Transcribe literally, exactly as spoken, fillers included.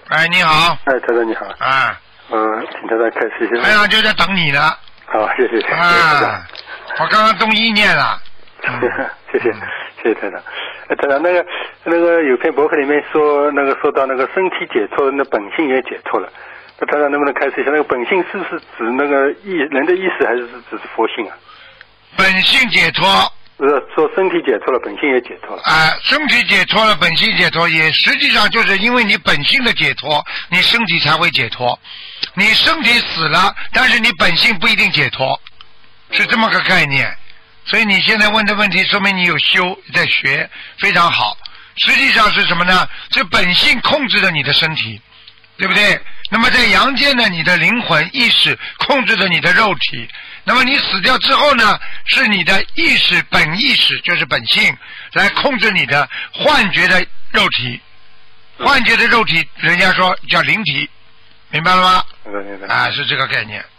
哎，你好。 哎，台长你好。 啊。 嗯，请台长开始一下。 台长就在等你呢。 好，谢谢谢谢。 啊，我刚刚动意念了。 嗯、谢谢谢谢台长。哎，台长，那个那个有篇博客里面说那个说到那个身体解脱，那本性也解脱了。那台长能不能开始一下，那个本性是不是指那个意人的意识，还是只是佛性啊？ 本性解脱。 呃，说身体解脱了，本性也解脱了。 啊，身体解脱了，本性解脱，也实际上就是因为你本性的解脱，你身体才会解脱。你身体死了，但是你本性不一定解脱，是这么个概念。所以你现在问的问题，说明你有修，在学，非常好。实际上是什么呢？这本性控制着你的身体，对不对？那么在阳间呢，你的灵魂意识控制着你的肉体。那么你死掉之后呢，是你的意识本意识，就是本性来控制你的幻觉的肉体。幻觉的肉体人家说叫灵体，明白了吗？ 明白明白。 啊，是这个概念。